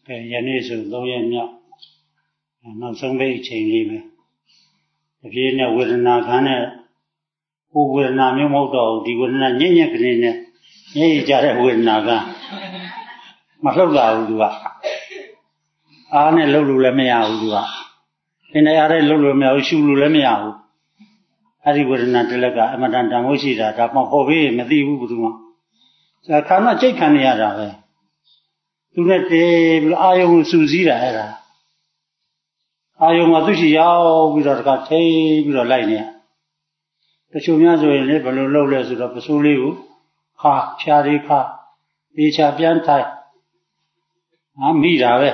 ယနေ့ဆို3ရက်မြောက်နောက်ဆုံးပိတ်အချိန်လေးပဲတပြေးနဲ့ဝေဒနာခံတဲ့ဟိုဝေဒနာမျိုးမဟုတ်တော့ဒီဝေဒနာညံ့ညံ့ကလေးနဲ့ညံ့ကြတဲ့ဝေဒနာကမလှုပ်လာဘူးသူကအားနဲ့လှုပ်လို့လည်းမရဘူးသူကသင်တရားနဲ့လှုပ်လို့မရဘူးရှုလို့လည်းမရဘူးအဲ့ဒီဝေဒနာတစ်လက်ကအမတန်တန်ဖို့ရှိတာဒါမှဟောပြီးမသိဘူးဘယ်သူမှခါမှကြိတ်ခံနေရတာပဲသူနဲ့တည်းပြီးအာယုံကိုစူးစီးတာအဲ့ဒါအာယုံကသူ့ရှိရောက်ပြီးတော့တခါထိပြီးတော့လိုက်နေရတချို့များဆိုရင်လေဘယ်လိုလုပ်လဲဆိုတော့ပစိုးလေးကိုခါဖြားလေးခါပြေချပြန်ထိုင်မိတာပဲ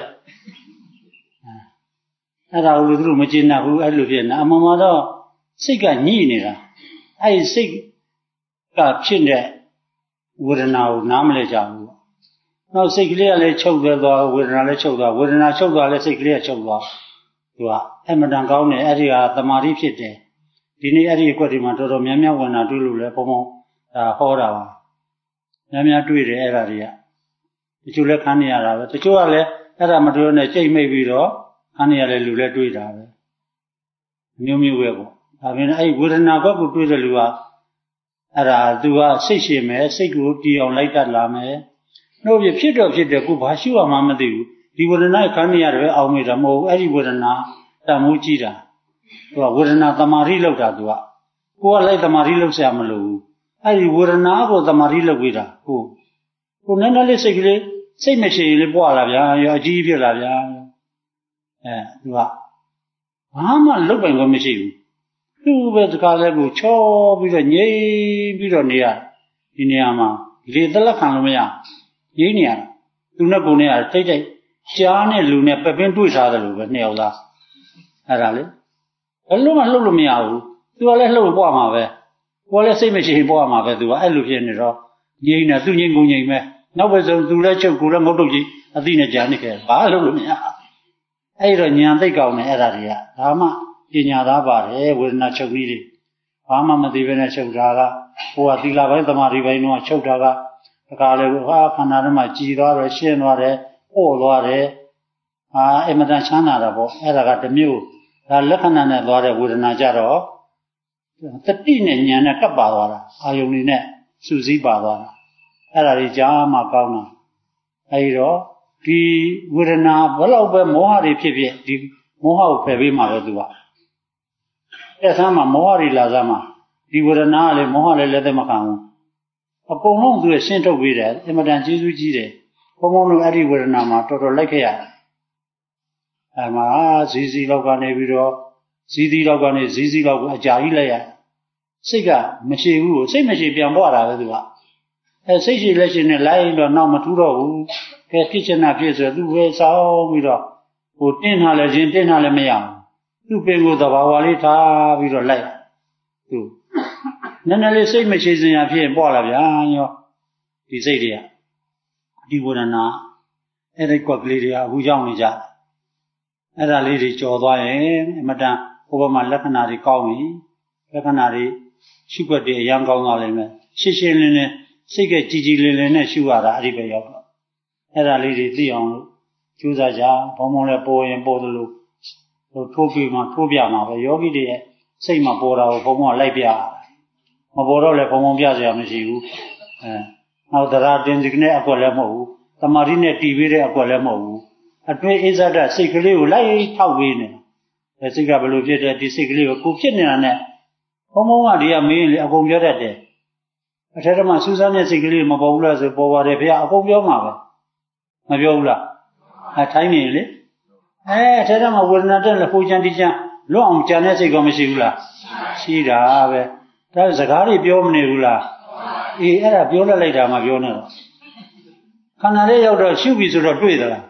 အဲ့ဒါကိုသူတို့မကျေနပ်ဘူးအဲ့လိုဖြစ်နေအမှန်မှာတော့စိတ်ကညှိနေတာအဲ့ဒီစိတ်ကဖြစ်တဲ့ဝေဒနာကိုနားမလဲကြဘူးနောက်စိတ်ကလေးကလည်းချုပ်သွားဝေဒနာလည်းချုပ်သွားဝေဒနာချုပ်သွားလည်းစိတ်ကလေးကချုပ်သွားသူကအမှန်တန်ကောင်းတယ်အဲ့ဒီဟာတမာတိဖြစ်တယ်ဒီနေ့အဲ့ဒီအကွက်ဒီမှာတော်တော်များများဝင်တာတွေ့လို့လဲဘုံဘုံဒါဟောတာပါများများတွေ့တယ်အဲ့ဒါတွေကတချို့လည်းခံနေရတာပဲတချို့ကလည်းအဲ့ဒါမတွေ့နဲ့ကြိတ်မိတ်ပြီးတော့ခံနေရတဲ့လူလည်းတွေ့တာပဲမျိုးမျိုးပဲပေါ့ဒါပြင်အဲ့ဝေဒနာဘက်ကိုတွေ့တဲ့လူကအဲ့ဒါသူကစိတ်ရှည်မယ်စိတ်ကိုတီအောင်လိုက်တတ်လာမယ်နှုတ်ပြဖြစ်တော့ဖြစ်တယ်ကိုဘာရှုရမှမသိဘူးဒီဝေဒနာခံနေရတယ်ပဲအောင်မိတာမဟုတ်ဘူးအဲ့ဒီဝေဒနာတန်မိုးကြည့်တာသူကဝေဒနာတမာတိလောက်တာသူကကိုကလိုက်တမာတိလောက်ဆရာမလို့ဘူးအဲ့ဒီဝေဒနာကိုတမာတိလောက်ပြီးတာကိုနည်းနည်းလေးစိတ်ကလေးစိတ်မရှိရင်လေးပွားလာဗျာရောအကြီးဖြစ်လာဗျာသူကဘာမှလုတ်ပိုင်ခွင့်မရှိဘူးသူ့ပဲတခါလဲကိုချောပြီးတော့ငြိမ်ပြီးတော့နေရဒီနေရာမှာလေတလက်ခံလို့မရငြိမ်နေရသူနဲ့ကိုနဲ့တိတ်တိတ်ရှားနဲ့လူနဲ့ပပင်းတွေ့ထားတယ်လို့ပဲနှစ်ယောက်သားအဲ့ဒါလေဘယ်လိုမှလှုပ်လို့မရဘူးသူကလည်းလှုပ်လို့ပွားမှာပဲကိုကလည်းစိတ်မရှိရင်ပွားမှာပဲသူကအဲ့လိုဖြစ်နေတော့ငြိမ်နေသူငြိမ်ကိုငြိမ်ပဲနောက်ပဲဆိုသူလည်းချုပ်ကိုလည်းငုတ်တုတ်ကြီးအသိနဲ့ကြာနေခဲ့ဘာလှုပ်လို့မရအဲ့တော့ညာသိကောင်းတယ်အဲ့ဒါတွေကဒါမှပညာသားပါတယ်ဝေဒနာချုပ်ပြီးတွေဘာမှမသိဘဲနဲ့ချုပ်တာကဟိုကသီလပိုင်းသမာဓိပိုင်းတော့ချုပ်တာကတခါလေဟာခန္ဓာထဲမှာကြည်သွားတယ်ရှင်းသွားတယ်ပို့သွားတယ်အမတန်ချမ်းသာတာပေါ့အဲ့ဒါကတစ်မျိုးဒါလက္ခဏာနဲ့သွားတဲ့ဝေဒနာကြတော့တတိနဲ့ဉာဏ်နဲ့ကပ်ပါသွားတာအာယုန်တွေနဲ့စူးစီးပါသွားတာအဲ့ဒါကြီးကြားမှကောင်းတာအဲဒီတော့ဒီဝေဒနာဘယ်လောက်ပဲမောဟတွေဖြစ်ဖြစ်ဒီမောဟကိုဖယ်ပေးမှာပဲသူကအဲ့ဆမ်းမှာမောဟတွေလာစားမှာဒီဝေဒနာကလေမောဟလည်းလက်သက်မခံဘူးအကုန်လုံးသူရှင်းထုတ်ပေးတယ်အမတန်ကျေးဇူးကြီးတယ်ဘုံဘုံတို့အဲ့ဒီဝေဒနာမှာတော်တော်လိုက်ခဲ့ရတယ်အဲ့မှာဇီစီလောက်ကနေပြီးတော့ဇီစီလောက်ကနေဇီစီလောက်ကိုအကြာကြီးလိုက်ရစိတ်ကမရှိဘူးကိုစိတ်မရှိပြန်ပွားတာပဲသူကအဲ့စိတ်ရှိလက်ရှိနဲ့လိုက်တော့နောက်မထူးတော့ဘူးခဲဖြစ်ချင်တာဖြစ်ဆိုသူပဲစောင်းပြီးတော့ဟိုတင်းထားလဲခြင်းတင်းထားလဲမရဘူးသူ့ပင်ကိုသဘာဝလေးထားပြီးတော့လိုက်သူနည်းနည်းလေးစိတ်မရှိစင်ရဖြစ်ရင်ပွားလာဗျာရောဒီစိတ်တွေကဒီဝေဒနာအဲ့ဒီကွက်ကလေးတွေကအခုရောက်နေကြအဲ့ဒါလေးတွေကြော်သွားရင်အမတန်ဟိုဘက်မှာလက္ခဏာတွေကောင်းပြီလက္ခဏာတွေရှုွက်တွေအရန်ကောင်းသွားလိမ့်မယ်ရှင်းရှင်းလင်းလင်းစိတ်ကကြည်ကြည်လင်လင်နဲ့ရှုရတာအဲ့ဒီပဲရောက်တော့အဲ့ဒါလေးတွေသိအောင်လို့ကြိုးစားကြဘုံဘုံလည်းပေါ်ရင်ပေါ်တယ်လို့ထိုးပြီးမှထိုးပြမှာပဲယောဂီတွေရဲ့စိတ်မှာပေါ်တာကိုဘုံဘုံကလိုက်ပြမပေါ်တော့လည်းဘုံဘုံပြစရာမရှိဘူးနောက်တရားတင်စီနဲ့အကွက်လည်းမဟုတ်ဘူးတမာတိနဲ့တီးပေးတဲ့အကွက်လည်းမဟုတ်ဘူးအတွင်းအိဇဒစိတ်ကလေးကိုလိုက်ထောက်ပေးနေတယ်စိတ်ကဘယ်လိုဖြစ်တယ်ဒီစိတ်ကလေးကိုကိုဖြစ်နေတာနဲ့ဘုံဘုံကဒီကမင်းလေအကုန်ပြောတတ်တယ်အထက်မှာစူးစမ်းတဲ့စိတ်ကလေးမပေါ်ဘူးလားဆိုပေါ်ပါတယ်ဖေအကုန်ပြောမှာပဲမပြောဘူးလားထိုင်းနေလေအထက်မှာဝေဒနာတက်လည်းပူချမ်းတိချမ်းလွတ်အောင်ကြံတဲ့စိတ်ကမရှိဘူးလားရှိတာပဲဒါစကားတွေပြောမနေဘူးလားအေးအဲ့ဒါပြောလိုက်တာမှပြောနေတော့ခန္ဓာလေးရောက်တော့ရှုပြီဆိုတော့တွေ့သလား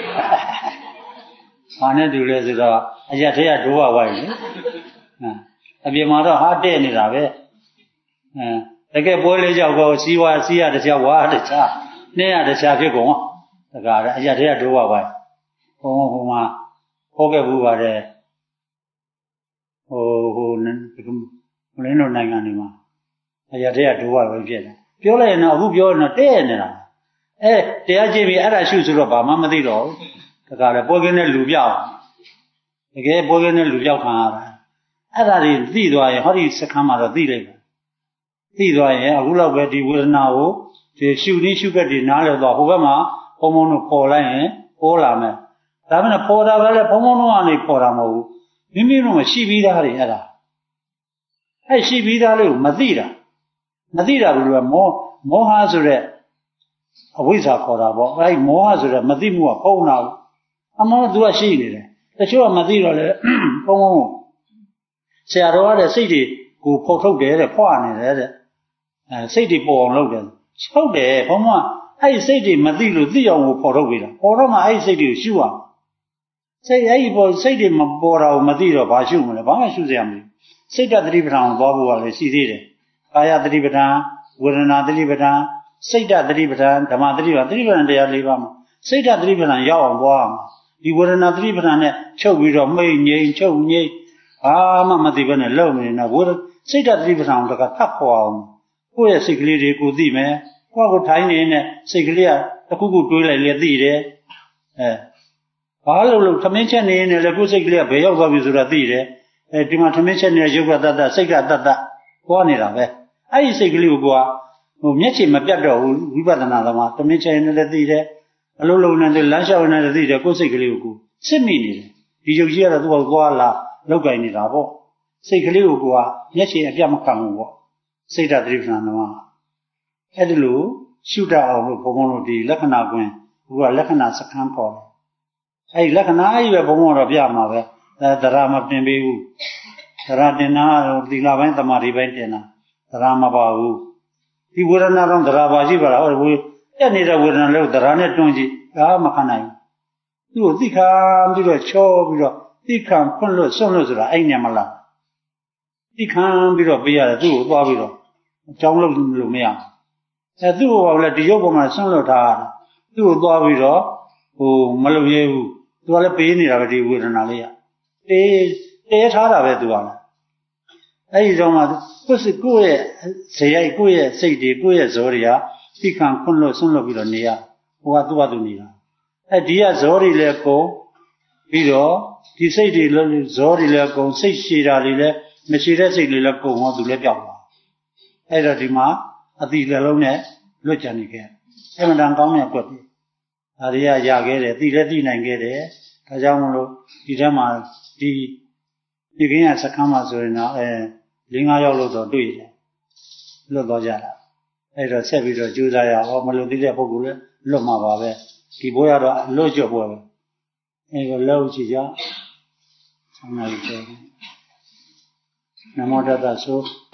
ဘာနဲ့တူလဲဆိုတော့အရထဲကဒိုးဝဝိုင်းလေအပြင်မှာတော့ဟာတဲ့နေတာပဲတကယ်ပွဲလေးကြောက်တော့စီးရတခြားဝါတခြားနှင်းရတခြားဖြစ်ကုန်တကားအရထဲကဒိုးဝဝိုင်းဟိုမှာဟောခဲ့ဘူးပါတယ်ဟိုလင်းတို့နိုင်ငံတွေမှာအရထဲကဒိုးဝဝိုင်းဖြစ်တယ်ပြောလိုက်ရင်တော့အခုပြောရင်တော့တဲ့နေတာတရားကြည့်ပြီးအဲ့ဒါရှုဆိုတော့ဘာမှမသိတော့ဘူးတခါလေပွဲကင်းတဲ့လူပြောက်တကယ်ပွဲကင်းတဲ့လူပြောက်ခံရတာအဲ့ဒါတွေသိသွားရင်ဟောဒီစခန်းမှာတော့သိလိုက်တယ်သိသွားရင်အခုလောက်ပဲဒီဝေဒနာကိုဒီရှုနည်းရှုခက်တွေနားလည်သွားဟိုဘက်မှာဘုံဘုံတို့ပေါ်လိုက်ရင်ပေါ်လာမယ်ဒါမှမဟုတ်ပေါ်တာပဲလေဘုံဘုံတို့ကနေပေါ်တာမဟုတ်ဘူးမိမိတို့မရှိပြီးသားတွေအဲ့ဒါအဲ့ရှိပြီးသားလေးကိုမသိတာဘူးလို့မောဟဆိုတဲ့အဝိဇ္ဇာခေါ်တာပေါ့အဲ့မောဟဆိုတဲ့မသိမှုကပုံနာဘူးအမောသူကရှိနေတယ်တချို့ကမသိတော့လေဘုံဘုံဆရာတော်ကတဲ့စိတ်တွေကိုဖုတ်ထုတ်တယ်တဲ့ဖွာနေတယ်တဲ့စိတ်တွေပေါ်အောင်လုပ်တယ်ဟုတ်တယ်ဘုံဘုံကအဲ့စိတ်တွေမသိလို့သိအောင်ကိုဖုတ်ထုတ်ပေးတာပေါ်တော့မှအဲ့စိတ်တွေကိုရှုရစိတ်အဲ့ဒီပေါ်စိတ်တွေမပေါ်တာကိုမသိတော့ဘာရှုမလဲဘာမှရှုစရာမလိုစိတ်တတိပဋ္ဌာန်ကိုသွားဖို့ကလည်းရှိသေးတယ်ကာယတတိပဋ္ဌာန်ဝေဒနာတတိပဋ္ဌာန်စိတ်တတတိပဋ္ဌာန်ဓမ္မတတိပဋ္ဌာန်တတိပဋ္ဌာန်တရား၄ပါးမှာစိတ်တတတိပဋ္ဌာန်ရောက်အောင်သွားအောင်ဒီဝေဒနာတတိပဋ္ဌာန်နဲ့ချုပ်ပြီးတော့မိတ်ငြိမ်ချုပ်ငြိမ်ဘာမှမသိဘဲနဲ့လုံနေနေတော့စိတ်တတတိပဋ္ဌာန်ကိုတခါထပ်ခေါ်အောင်ကိုယ့်ရဲ့စိတ်ကလေးတွေကိုသိမယ်ကိုယ့်ကိုထိုင်းနေတဲ့စိတ်ကလေးကတစ်ခုခုတွေးလိုက်လေသိတယ်ဘာလို့သမင်းချက်နေနေလေကိုယ်စိတ်ကလေးကဘယ်ရောက်သွားပြီဆိုတာသိတယ်ဒီမှာသမင်းချက်နေတဲ့ရုပ်ကတတ်တတ်စိတ်ကတတ်တတ်ဟောနေတာပဲအဲ့ဒီစိတ်ကလေးကိုမျက်ခြေမပြတ်တော့ဘူးဝိပဿနာသမားသမင်းချက်နေလည်းသိတယ်အလုံးလုံးနဲ့လမ်းလျှောက်နေလည်းသိတယ်ကိုယ်စိတ်ကလေးကိုစစ်မိနေတယ်ဒီရုပ်ကြီးကတော့သူ့ကိုသွားလာလောက်ကင်နေတာပေါ့စိတ်ကလေးကိုမျက်ခြေအပြတ်မခံဘူးပေါ့စိတ်ဓာတ်တိပ္ပဏသမားအဲ့ဒီလိုရှုတတ်အောင်လို့ဘုံဘုံတို့ဒီလက္ခဏာကွင်းကလက္ခဏာစခန်းပေါ်တယ်အဲ့ဒီလက္ခဏာကြီးပဲဘုံဘုံတော့ပြမှာပဲတရားမတင်ပေးဘူးတရားတင်တာသီလပိုင်းသမာဓိပိုင်းတင်တာတရားမပါဘူးဒီဝေဒနာတော့တရားပါရှိပါလားဟိုတက်နေတဲ့ဝေဒနာလို့တရားနဲ့တွန်းကြည့်မခံနိုင်ဘူးသူ့ကိုသိခံပြီးတော့ချောပြီးတော့သိခံခွန့်လို့စွန့်လို့ဆိုတာအဲ့နဲ့မလားသိခံပြီးတော့ပေးရတယ်သူ့ကိုသွားပြီးတော့အကြောင်းလုပ်လို့မရဘူးသူ့ကိုလည်းဒီရုပ်ပေါ်မှာစွန့်လွတ်ထားရတယ်သူ့ကိုသွားပြီးတော့မလုပ်ရဲဘူးသူကလည်းပေးနေတာပဲဒီဝေဒနာလေးကတဲထားတာပဲသူကလည်းအဲ့ဒီတော့မှကိုယ့်ရဲ့ဇေယိုက်ကိုယ့်ရဲ့စိတ်တွေကိုယ့်ရဲ့ဇောတွေကသိခံခွန့်လို့စွန့်လွတ်ပြီးတော့နေရဟိုကသူ့ဘာသူနေတာဒီကဇောတွေလည်းကုန်ပြီးတော့ဒီစိတ်တွေလည်းဇောတွေလည်းကုန်စိတ်ရှည်တာတွေလည်းမရှိတဲ့စိတ်တွေလည်းကုန်တော့သူလည်းပြောက်သွားအဲ့တော့ဒီမှာအတိလည်းလုံးနဲ့လွတ်ကြနေခဲ့အမှန်တန်ကောင်းတဲ့ကွက်ပြီဒါတွေကရခဲ့တယ်သိလည်းသိနိုင်ခဲ့တယ်ဒါကြောင့်မလို့ဒီထဲမှာဒီခင်းရစခန်းမှာဆိုရင်တော့၄-၅ ယောက်လို့တော့တွေ့တယ်လွတ်သွားကြတာအဲ့တော့ဆက်ပြီးတော့ကြိုးစားရအောင်မလွတ်သေးတဲ့ပုဂ္ဂိုလ်လည်းလွတ်မှာပါပဲဒီဘိုးရတော့လွတ်ကြပွဲပဲအဲ့ကိုလောက်ကြည့်ကြဆောင်းလာကြတယ်နမောတတ္တဆို